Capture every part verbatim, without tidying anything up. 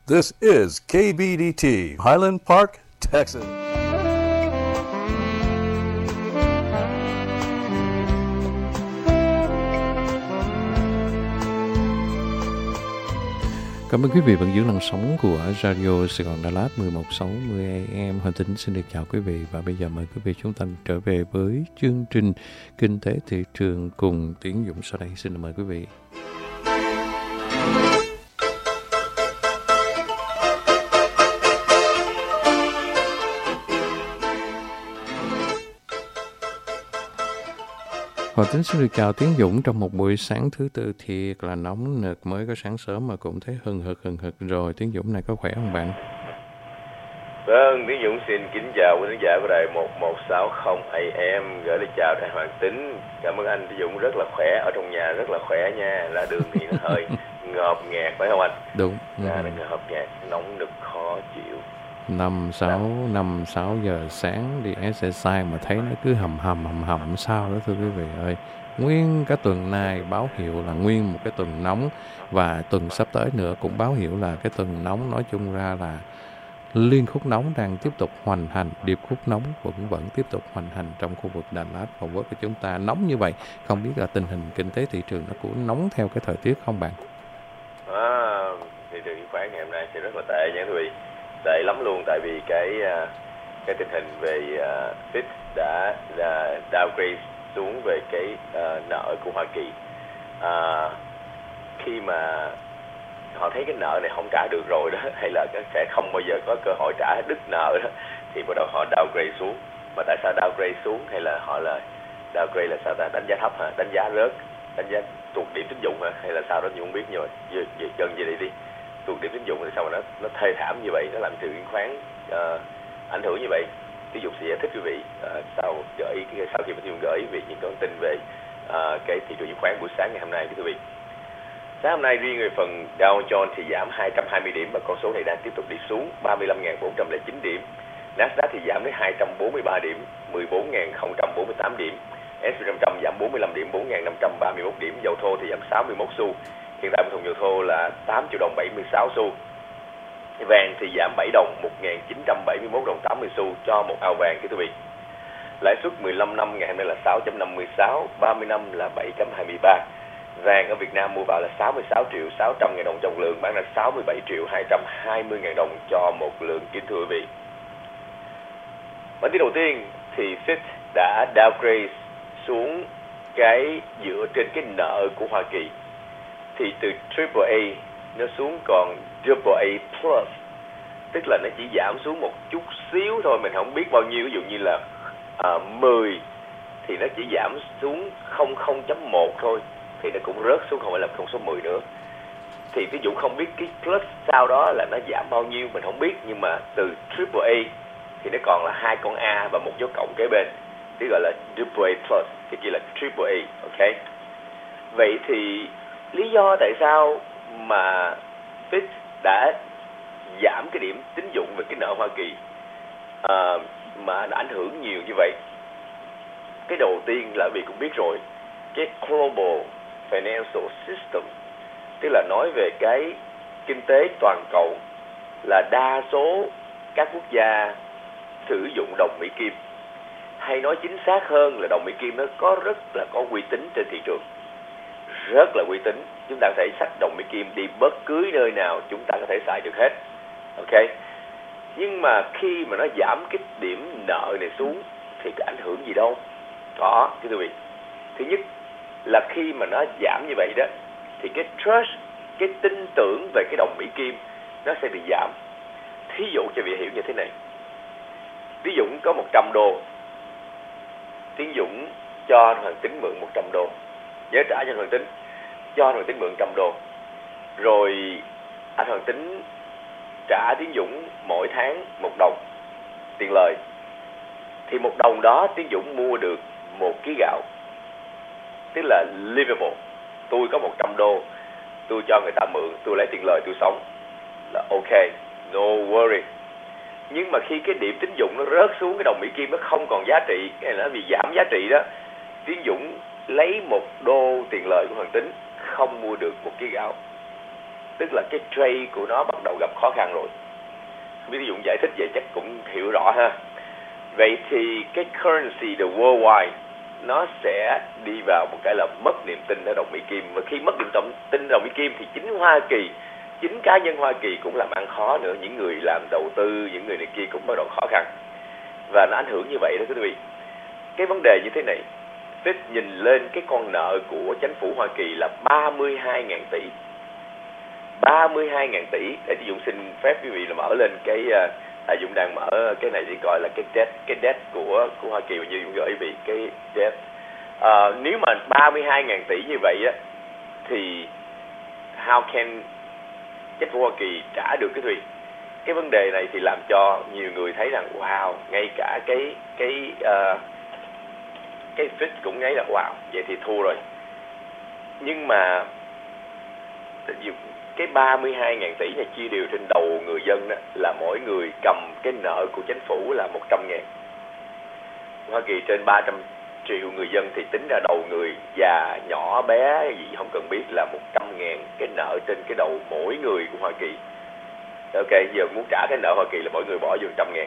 This is K B D T, Highland Park, Texas. Cảm ơn quý vị vẫn giữ làn sóng của Radio Sài Gòn Đà Lạt mười một sáu mươi A M. Hoàng Tính xin được chào quý vị và bây giờ mời quý vị chúng ta trở về với chương trình Kinh tế thị trường cùng Tiến Dũng sau đây. Xin mời quý vị. Hoàng Tính xin được chào Tiến Dũng trong một buổi sáng thứ tư thiệt là nóng nực, mới có sáng sớm mà cũng thấy hừng hực hừng hực rồi. Tiến Dũng này có khỏe không bạn? Vâng, Tiến Dũng xin kính chào quý khán giả của đài một một sáu không A M, gửi lời chào đại Hoàng Tính. Cảm ơn anh Tiến Dũng rất là khỏe, ở trong nhà rất là khỏe nha. Ra đường thì nó hơi ngợp ngạt phải không anh? Đúng. Ra ừ. nó ngợp ngạt, nóng nực khó chịu. Năm sáu năm sáu giờ sáng đi exercise mà thấy nó cứ hầm hầm hầm hầm sao đó thưa quý vị ơi. Nguyên cả tuần này báo hiệu là nguyên một cái tuần nóng, và tuần sắp tới nữa cũng báo hiệu là cái tuần nóng. Nói chung ra là liên khúc nóng đang tiếp tục hoành hành, điệp khúc nóng vẫn vẫn tiếp tục hoành hành trong khu vực Đà Lạt, Phú Quốc của chúng ta nóng như vậy. Không biết là tình hình kinh tế thị trường nó cũng nóng theo cái thời tiết không bạn? À, thị trường chứng khoán ngày hôm nay sẽ rất là tệ nha quý vị. Tệ lắm luôn, tại vì cái cái tình hình về uh, Fitch đã uh, downgrade xuống về cái uh, nợ của Hoa Kỳ. Uh, khi mà họ thấy cái nợ này không trả được rồi đó, hay là sẽ không bao giờ có cơ hội trả đứt nợ đó, thì bắt đầu họ downgrade xuống. Mà tại sao downgrade xuống, hay là họ là downgrade là sao ta? Đánh giá thấp hả? Đánh giá rớt, đánh giá tuột điểm tín dụng hả? Hay là sao đó thì không biết, nhưng mà dần về đây đi. Tuột điểm tín dụng thì sao mà nó nó thê thảm như vậy, nó làm thị trường chứng khoán uh, ảnh hưởng như vậy. Tín dụng sẽ giải thích quý vị uh, sau gửi sau khi mà Tín Dụng gửi về những thông tin về uh, cái thị trường chứng khoán buổi sáng ngày hôm nay quý vị. Sáng hôm nay riêng về phần Dow Jones thì giảm hai trăm hai mươi điểm và con số này đang tiếp tục đi xuống ba mươi lăm nghìn bốn trăm lẻ chín điểm. Nasdaq thì giảm đến hai trăm bốn mươi ba điểm, mười bốn nghìn không trăm bốn mươi tám điểm. S and P năm trăm giảm bốn mươi lăm điểm, bốn nghìn năm trăm ba mươi mốt điểm. Dầu thô thì giảm sáu mươi mốt xu. Hiện tại một thùng dầu thô là tám triệu đồng bảy mươi sáu xu. Vàng thì giảm bảy đồng, một nghìn chín trăm bảy mươi mốt đồng tám mươi xu cho một ao vàng quý vị. Lãi suất mười lăm năm ngày hôm nay là sáu chấm năm mươi sáu, ba mươi năm là bảy chấm hai mươi ba. Vàng ở Việt Nam mua vào là sáu mươi sáu triệu sáu trăm ngàn đồng trong lượng, bán ra sáu mươi bảy triệu hai trăm hai mươi ngàn đồng cho một lượng kính thưa quý vị. Bản tin đầu tiên thì Fitch đã downgrade xuống cái dựa trên cái nợ của Hoa Kỳ. Thì từ triple A nó xuống còn double A plus, tức là nó chỉ giảm xuống một chút xíu thôi, mình không biết bao nhiêu. Ví dụ như là uh, mười thì nó chỉ giảm xuống không chấm một thôi, thì nó cũng rớt xuống không phải là con số mười nữa. Thì ví dụ không biết cái plus sau đó là nó giảm bao nhiêu mình không biết, nhưng mà từ triple A thì nó còn là hai con A và một dấu cộng kế bên, thì gọi là double A plus, cái kia là triple A. Ok, vậy thì lý do tại sao mà Fitch đã giảm cái điểm tín dụng về cái nợ Hoa Kỳ à, mà nó ảnh hưởng nhiều như vậy? Cái đầu tiên là vì cũng biết rồi, cái global financial system, tức là nói về cái kinh tế toàn cầu, là đa số các quốc gia sử dụng đồng Mỹ Kim, hay nói chính xác hơn là đồng Mỹ Kim nó có rất là có uy tín trên thị trường, rất là uy tín. Chúng ta có thể xách đồng Mỹ Kim đi bất cứ nơi nào chúng ta có thể xài được hết. Ok, nhưng mà khi mà nó giảm cái điểm nợ này xuống thì có ảnh hưởng gì đâu? Có, thưa quý vị. Thứ nhất là khi mà nó giảm như vậy đó, thì cái trust, cái tin tưởng về cái đồng Mỹ Kim nó sẽ bị giảm. Thí dụ cho vị hiểu như thế này. Ví dụ có một trăm đô, Tiến Dũng cho Hoàng Tính mượn một trăm đô, nhớ trả cho Hoàng Tính, cho Hoàng Tính mượn một trăm đô, rồi anh Hoàng Tính trả Tiến Dũng mỗi tháng một đồng tiền lời, thì một đồng đó Tiến Dũng mua được một ký gạo, tức là livable. Tôi có một trăm đô, tôi cho người ta mượn, tôi lấy tiền lời tôi sống, là ok, no worry. Nhưng mà khi cái điểm tín dụng nó rớt xuống, cái đồng Mỹ Kim nó không còn giá trị, hay là vì giảm giá trị đó, Tiến Dũng lấy một đô tiền lời của Hoàng Tính không mua được một ký gạo. tức là cái trade của nó bắt đầu gặp khó khăn rồi. Không biết ví dụ giải thích vậy chắc cũng hiểu rõ ha. Vậy thì cái currency the worldwide nó sẽ đi vào một cái là mất niềm tin ở đồng Mỹ Kim, và khi mất niềm tin đồng Mỹ Kim thì chính Hoa Kỳ, chính cá nhân Hoa Kỳ cũng làm ăn khó nữa, những người làm đầu tư, những người này kia cũng bắt đầu khó khăn, và nó ảnh hưởng như vậy đó quý vị. Cái vấn đề như thế này, Fed nhìn lên cái con nợ của chính phủ Hoa Kỳ là ba mươi hai nghìn tỷ, ba mươi hai nghìn tỷ. Để Dũng xin phép quý vị là mở lên cái, tại Dũng đang mở cái này để coi là cái debt, cái debt của của Hoa Kỳ, và như Dũng gửi quý vị cái debt. À, nếu mà ba mươi hai nghìn tỷ như vậy á, thì how can chính phủ Hoa Kỳ trả được cái thuyền? Cái vấn đề này thì làm cho nhiều người thấy rằng wow, ngay cả cái cái uh, cái Fed cũng thấy là wow, vậy thì thua rồi. Nhưng mà cái ba mươi hai nghìn tỷ này chia đều trên đầu người dân đó, là mỗi người cầm cái nợ của chính phủ là một trăm ngàn. Hoa Kỳ trên ba trăm triệu người dân thì tính ra đầu người già nhỏ bé gì không cần biết là một trăm ngàn cái nợ trên cái đầu mỗi người của Hoa Kỳ. Ok, giờ muốn trả cái nợ Hoa Kỳ là mỗi người bỏ vô một trăm ngàn.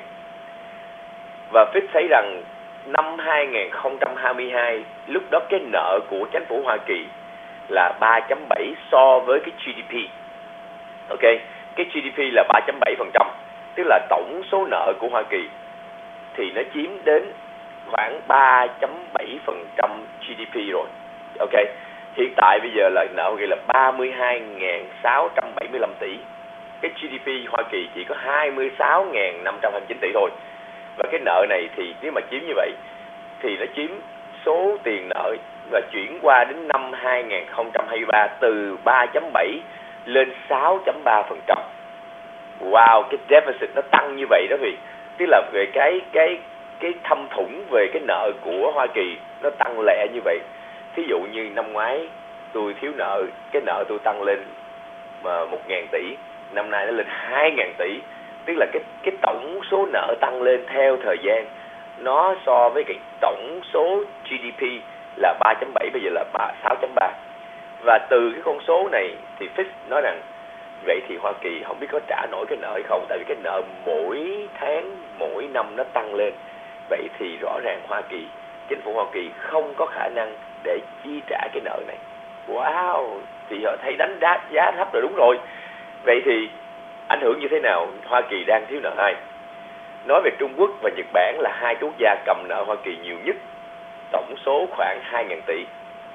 Và Fed thấy rằng năm hai nghìn không trăm hai mươi hai, lúc đó cái nợ của chính phủ Hoa Kỳ là ba phẩy bảy so với cái giê đê pê. Ok, cái giê đê pê là ba phẩy bảy phần trăm, tức là tổng số nợ của Hoa Kỳ thì nó chiếm đến khoảng ba phẩy bảy phần trăm giê đê pê rồi. Ok, hiện tại bây giờ là nợ Hoa Kỳ là ba mươi hai nghìn sáu trăm bảy mươi lăm tỷ. Cái giê đê pê Hoa Kỳ chỉ có hai mươi sáu nghìn năm trăm hai mươi chín tỷ thôi. Và cái nợ này thì nếu mà chiếm như vậy thì nó chiếm số tiền nợ và chuyển qua đến năm hai nghìn không trăm hai mươi ba từ ba phẩy bảy lên sáu phẩy ba phần trăm. Wow, cái deficit nó tăng như vậy đó vì tức là về cái cái cái thâm thủng về cái nợ của Hoa Kỳ nó tăng lẹ như vậy. Thí dụ như năm ngoái tôi thiếu nợ, cái nợ tôi tăng lên mà một nghìn tỷ, năm nay nó lên hai nghìn tỷ, tức là cái cái tổng số nợ tăng lên theo thời gian, nó so với cái tổng số giê đê pê là ba phẩy bảy, bây giờ là sáu phẩy ba. Và từ cái con số này thì Fitch nói rằng vậy thì Hoa Kỳ không biết có trả nổi cái nợ hay không, tại vì cái nợ mỗi tháng mỗi năm nó tăng lên. Vậy thì rõ ràng Hoa Kỳ, chính phủ Hoa Kỳ không có khả năng để chi trả cái nợ này. Wow, thì họ thấy đánh giá, giá thấp rồi, đúng rồi. Vậy thì ảnh hưởng như thế nào? Hoa Kỳ đang thiếu nợ ai? Nói về Trung Quốc và Nhật Bản là hai quốc gia cầm nợ Hoa Kỳ nhiều nhất, tổng số khoảng hai nghìn tỷ.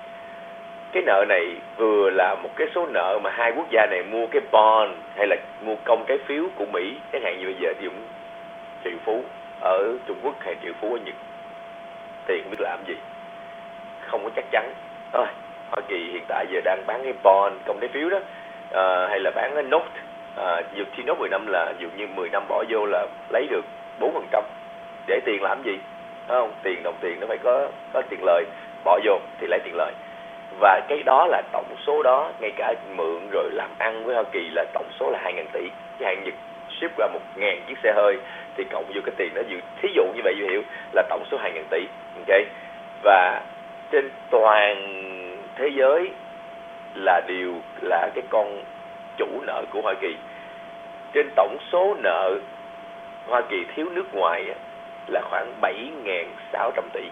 Cái nợ này vừa là một cái số nợ mà hai quốc gia này mua cái bond hay là mua công trái phiếu của Mỹ, chẳng hạn như bây giờ Dũng triệu phú ở Trung Quốc hay triệu phú ở Nhật, tiền không biết làm gì, không có chắc chắn. Thôi, Hoa Kỳ hiện tại giờ đang bán cái bond công trái phiếu đó, à, hay là bán cái note, à, dù khi note mười năm là dù như mười năm bỏ vô là lấy được bốn phần trăm. Để tiền làm gì? Phải không? Tiền, đồng tiền nó phải có có tiền lời, bỏ vô thì lấy tiền lời. Và cái đó là tổng số đó, ngay cả mượn rồi làm ăn với Hoa Kỳ là tổng số là hai nghìn tỷ. Cái hàng Nhật ship qua một nghìn chiếc xe hơi thì cộng vô cái tiền đó, thí dụ như vậy dụ hiểu là tổng số hai nghìn tỷ. Ok. Và trên toàn thế giới là đều là cái con chủ nợ của Hoa Kỳ. Trên tổng số nợ Hoa Kỳ thiếu nước ngoài là khoảng bảy nghìn sáu trăm tỷ.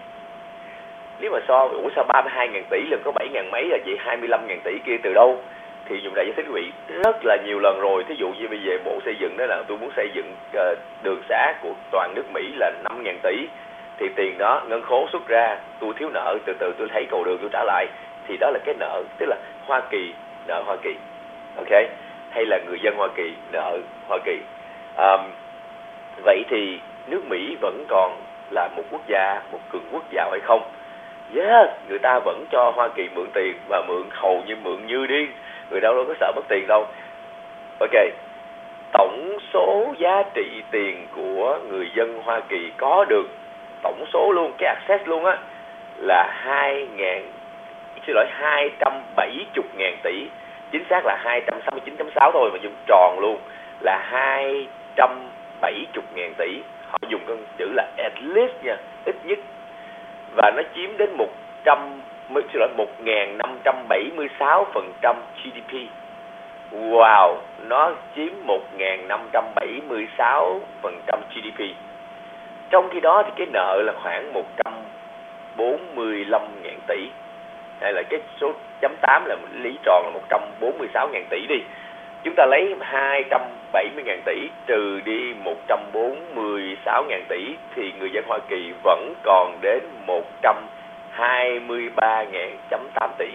Nếu mà so, ủa sao ba mươi hai nghìn tỷ lần có bảy nghìn mấy là vậy, hai mươi lăm nghìn tỷ kia từ đâu? Thì dùng đại giải thích quý vị rất là nhiều lần rồi. Thí dụ như bây giờ Bộ Xây dựng đó là tôi muốn xây dựng uh, đường xá của toàn nước Mỹ là năm nghìn tỷ, thì tiền đó ngân khố xuất ra, tôi thiếu nợ, từ từ tôi thấy cầu đường tôi trả lại, thì đó là cái nợ, tức là Hoa Kỳ nợ Hoa Kỳ. Ok, hay là người dân Hoa Kỳ nợ Hoa Kỳ. Um, vậy thì nước Mỹ vẫn còn là một quốc gia, một cường quốc giàu hay không? Yes, người ta vẫn cho Hoa Kỳ mượn tiền và mượn hầu như mượn như điên, người đâu đâu có sợ mất tiền đâu. Ok, tổng số giá trị tiền của người dân Hoa Kỳ có được, tổng số luôn, cái access luôn á, là hai nghìn, xin lỗi, hai trăm bảy mươi nghìn tỷ, chính xác là hai trăm sáu mươi chín phẩy sáu thôi mà dùng tròn luôn, là hai trăm bảy mươi nghìn tỷ. Họ dùng con chữ là at least nha, ít nhất. Và nó chiếm đến một trăm, xin lỗi, một nghìn năm trăm bảy mươi sáu phần trăm giê đê pê. Wow, nó chiếm một nghìn năm trăm bảy mươi sáu phần trăm giê đê pê. Trong khi đó thì cái nợ là khoảng một trăm bốn mươi lăm nghìn tỷ. Đây là cái số chấm tám là lý tròn là một trăm bốn mươi sáu nghìn tỷ đi. Chúng ta lấy hai trăm bảy mươi nghìn tỷ trừ đi một trăm bốn mươi sáu nghìn tỷ thì người dân Hoa Kỳ vẫn còn đến một trăm hai mươi ba nghìn phẩy tám tỷ.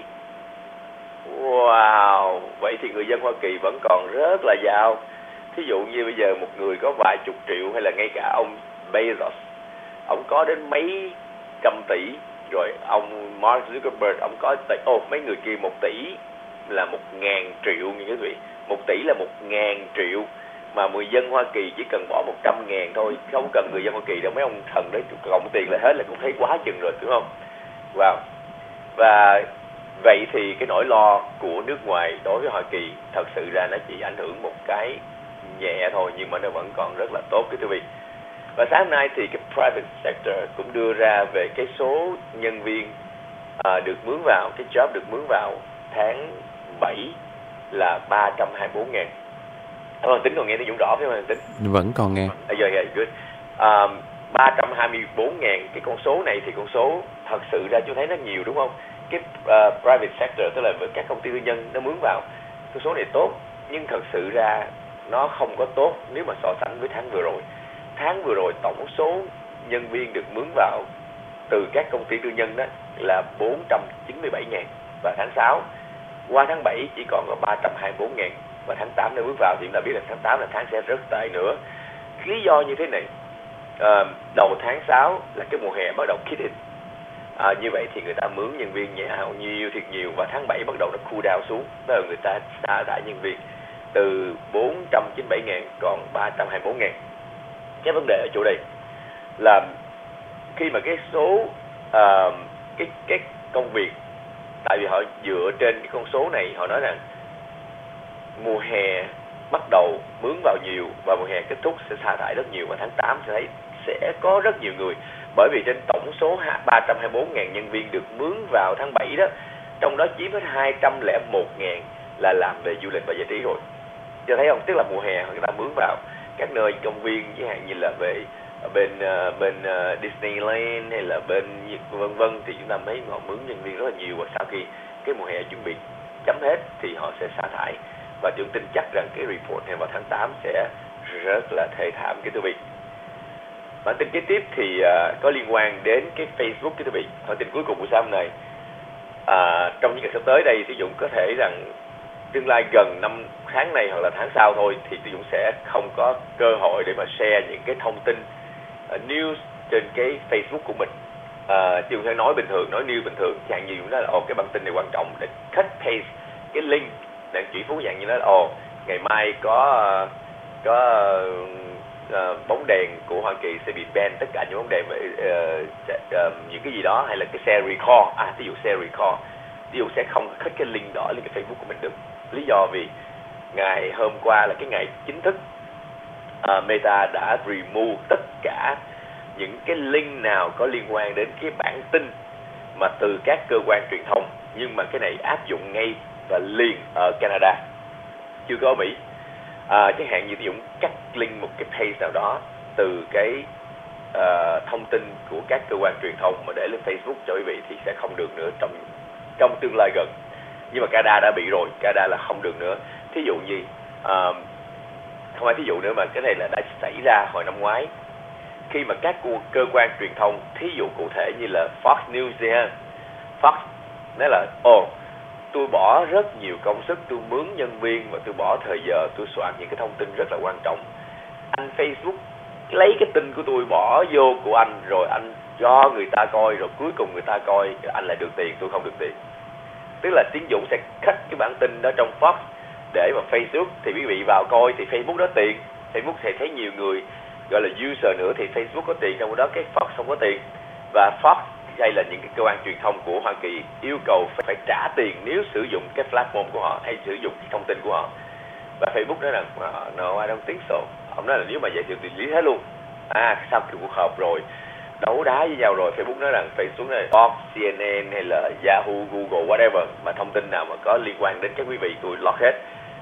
Wow, vậy thì người dân Hoa Kỳ vẫn còn rất là giàu. Thí dụ như bây giờ một người có vài chục triệu, hay là ngay cả ông Bezos, ông có đến mấy trăm tỷ, rồi ông Mark Zuckerberg, ông có tỷ, ô, mấy người kia một tỷ là một ngàn triệu như quý vị. Một tỷ là một ngàn triệu, mà người dân Hoa Kỳ chỉ cần bỏ một trăm ngàn thôi, không cần người dân Hoa Kỳ đâu, mấy ông thần đấy cộng tiền lại hết là cũng thấy quá chừng rồi, đúng không? Wow. Và vậy thì cái nỗi lo của nước ngoài đối với Hoa Kỳ thật sự ra nó chỉ ảnh hưởng một cái nhẹ thôi, nhưng mà nó vẫn còn rất là tốt, quý vị. Và sáng nay thì cái private sector cũng đưa ra về cái số nhân viên à, được mướn vào, cái job được mướn vào tháng bảy là ba trăm hai mươi bốn nghìn. Ông Hoàng Tính còn nghe thấy Dũng rõ phải không Hoàng Tính? Vẫn còn nghe. À, rồi, rồi, good. À, ba trăm hai mươi bốn nghìn, cái con số này thì con số thật sự ra chú thấy nó nhiều, đúng không? Cái uh, private sector, tức là các công ty tư nhân nó mướn vào, con số này tốt, nhưng thật sự ra nó không có tốt nếu mà so sánh với tháng vừa rồi. Tháng vừa rồi tổng số nhân viên được mướn vào từ các công ty tư nhân đó là bốn trăm chín mươi bảy nghìn, và tháng sáu qua tháng bảy chỉ còn có ba trăm hai mươi bốn nghìn, và tháng tám nó bước vào thì chúng ta biết là tháng tám là tháng sẽ rất tệ nữa. Lý do như thế này, à, đầu tháng sáu là cái mùa hè bắt đầu kick in, à, như vậy thì người ta mướn nhân viên nhiều, nhiều thiệt nhiều, và tháng bảy bắt đầu nó cool down xuống, tức là người ta sa thải nhân viên từ bốn trăm chín mươi bảy nghìn còn ba trăm hai mươi bốn nghìn. Cái vấn đề ở chỗ đây là khi mà cái số uh, cái cái công việc, tại vì họ dựa trên cái con số này, họ nói rằng mùa hè bắt đầu mướn vào nhiều và mùa hè kết thúc sẽ sa thải rất nhiều, và tháng tám sẽ thấy sẽ có rất nhiều người, bởi vì trên tổng số ba trăm hai mươi bốn nghìn nhân viên được mướn vào tháng bảy đó, trong đó chiếm hết hai trăm lẻ một nghìn là làm về du lịch và giải trí rồi. Cho thấy không? Tức là mùa hè người ta mướn vào các nơi công viên, chẳng hạn như là về bên uh, bên uh, Disneyland hay là bên vân vân, thì chúng ta thấy họ mướn nhân viên rất là nhiều, và sau khi cái mùa hè chuẩn bị chấm hết thì họ sẽ sa thải. Và tôi tin chắc rằng cái report này vào tháng tám sẽ rất là thê thảm, cái thưa vị. Bản tin kế tiếp thì uh, có liên quan đến cái Facebook, cái thưa vị. Bản tin cuối cùng của sáng hôm nay, uh, trong những ngày sắp tới đây, sử dụng có thể rằng tương lai gần năm tháng này hoặc là tháng sau thôi, thì Tư Dũng sẽ không có cơ hội để mà share những cái thông tin uh, news trên cái Facebook của mình. Uh, Tư Dũng sẽ nói bình thường, nói news bình thường, dạng như đó là ồ cái bản tin này quan trọng, để cut paste cái link đang chỉ phú, dạng như đó là ồ ngày mai có uh, có uh, bóng đèn của Hoa Kỳ sẽ bị ban, tất cả những bóng đèn về uh, uh, những cái gì đó, hay là cái xe recall, à ví dụ xe recall, ví dụ sẽ không cut cái link đó lên cái Facebook của mình được. Lý do vì ngày hôm qua là cái ngày chính thức uh, Meta đã remove tất cả những cái link nào có liên quan đến cái bản tin mà từ các cơ quan truyền thông, nhưng mà cái này áp dụng ngay và liền ở Canada, chưa có ở Mỹ. À, chẳng hạn như ví dụ cắt link một cái page nào đó từ cái uh, thông tin của các cơ quan truyền thông mà để lên Facebook cho quý vị thì sẽ không được nữa trong trong tương lai gần. Nhưng mà Canada đã bị rồi, Canada là không được nữa. Thí dụ như uh, không phải thí dụ nữa mà cái này là đã xảy ra hồi năm ngoái, khi mà các cơ quan truyền thông, thí dụ cụ thể như là Fox News đi ha, Fox nói là ồ tôi bỏ rất nhiều công sức, tôi mướn nhân viên và tôi bỏ thời giờ, tôi soạn những cái thông tin rất là quan trọng. Anh Facebook lấy cái tin của tôi bỏ vô của anh, rồi anh cho người ta coi, rồi cuối cùng người ta coi anh lại được tiền, tôi không được tiền. Tức là Tiến Dũng sẽ cut cái bản tin đó trong Fox để mà Facebook thì quý vị vào coi thì Facebook đó tiền, Facebook sẽ thấy nhiều người gọi là user nữa thì Facebook có tiền, trong đó cái Fox không có tiền. Và Fox hay là những cái cơ quan truyền thông của Hoa Kỳ yêu cầu phải, phải trả tiền nếu sử dụng cái platform của họ hay sử dụng cái thông tin của họ. Và Facebook nói rằng no, I don't think so. Ông nói là nếu mà vậy thì xử lý hết luôn. À, sau khi cuộc họp rồi đấu đá với nhau rồi, Facebook nói rằng Facebook này Fox, C N N hay là Yahoo, Google, whatever mà thông tin nào mà có liên quan đến các quý vị tôi lọt hết.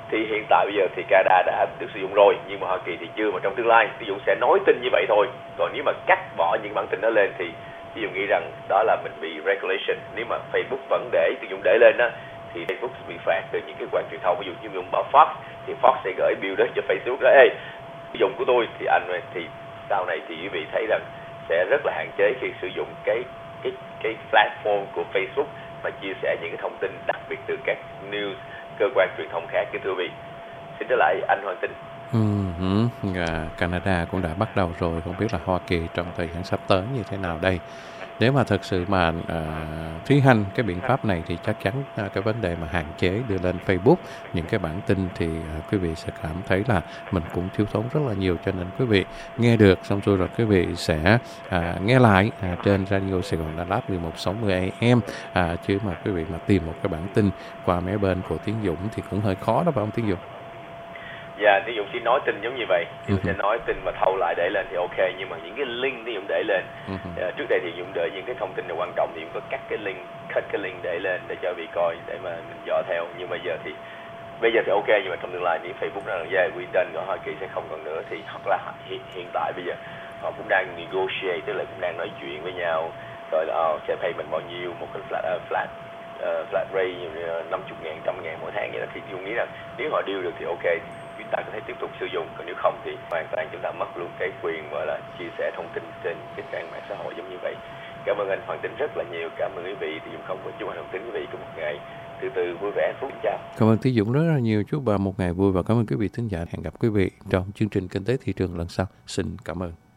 Thì hiện tại bây giờ thì Canada đã được sử dụng rồi, nhưng mà Hoa Kỳ thì chưa, mà trong tương lai ví dụ sẽ nói tin như vậy thôi. Còn nếu mà cắt bỏ những bản tin đó lên thì ví dụ nghĩ rằng đó là mình bị regulation. Nếu mà Facebook vẫn để tiêu dụng để lên đó thì Facebook bị phạt từ những cái quan truyền thông. Ví dụ như dùng bảo Fox thì Fox sẽ gửi bill đến cho Facebook đó, ê tiêu dụng của tôi thì anh thì sau này thì quý vị thấy rằng sẽ rất là hạn chế khi sử dụng cái cái cái platform của Facebook mà chia sẻ những cái thông tin đặc biệt từ các news cơ quan truyền thông khác. Kính thưa quý vị, xin trở lại anh Hoàng Tinh. Uh-huh. Canada cũng đã bắt đầu rồi, không biết là Hoa Kỳ trong thời gian sắp tới như thế nào đây. Nếu mà thật sự mà uh, thi hành cái biện pháp này thì chắc chắn uh, cái vấn đề mà hạn chế đưa lên Facebook những cái bản tin thì uh, quý vị sẽ cảm thấy là mình cũng thiếu thốn rất là nhiều. Cho nên quý vị nghe được xong rồi rồi quý vị sẽ uh, nghe lại uh, trên Radio Sài Gòn Đà Lạt mười một sáu mươi A M, uh, chứ mà quý vị mà tìm một cái bản tin qua mấy bên của Tiến Dũng thì cũng hơi khó đó phải không Tiến Dũng? Dạ, Tiến Dũng chỉ nói tin giống như vậy, Tiến Dũng uh-huh. sẽ nói tin và thâu lại để lên thì ok, nhưng mà những cái link Tiến Dũng để lên, uh-huh. uh, trước đây thì Dũng đợi những cái thông tin nào quan trọng thì Dũng có cắt cái link, cut cái link để lên để cho vị coi để mà mình dõi theo. Nhưng bây giờ thì bây giờ thì ok, nhưng mà trong tương lai thì Facebook nói là yeah, we done, ở Hoa Kỳ sẽ không còn nữa. Thì hoặc là hiện, hiện tại bây giờ họ cũng đang negotiate, tức là cũng đang nói chuyện với nhau rồi là oh, sẽ pay mình bao nhiêu một cái flat uh, flat uh, flat rate năm mươi ngàn, trăm ngàn mỗi tháng vậy đó. Thì Dũng nghĩ rằng nếu họ deal được thì ok, chúng ta có thể tiếp tục sử dụng, còn nếu không thì hoàn toàn chúng ta mất luôn cái quyền gọi là chia sẻ thông tin trên cái trang mạng xã hội giống như vậy. Cảm ơn anh Hoàng Tính rất là nhiều, cảm ơn quý vị. Thì Dũng không có chúc anh Hoàng Tính quý vị có một ngày từ từ vui vẻ hạnh phúc. Chào. Cảm ơn Tiến Dũng rất là nhiều, chúc bà một ngày vui và cảm ơn quý vị thính giả. Hẹn gặp quý vị trong chương trình Kinh tế Thị trường lần sau. Xin cảm ơn.